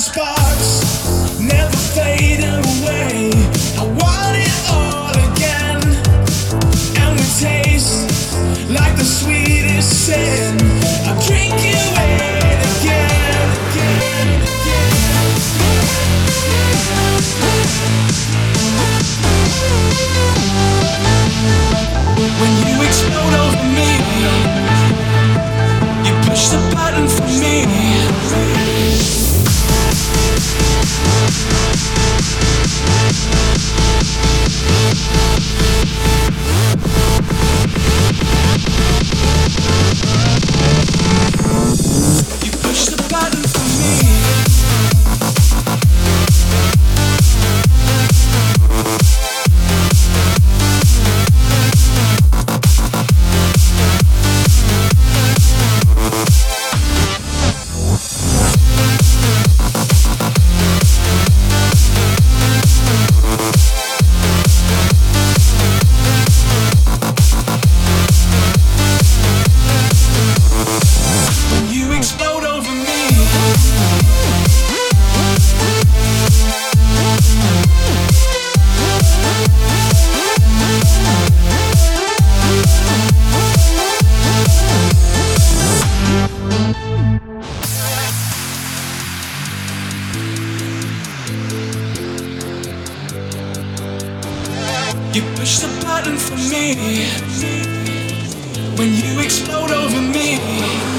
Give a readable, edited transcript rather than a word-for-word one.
sparks never fade away. I want it all again, and we taste like the sweetest sin. I drink you in again, again, again. When you explode over me, you push the button for me. You push the button for me. You push the button for me. When you explode over me.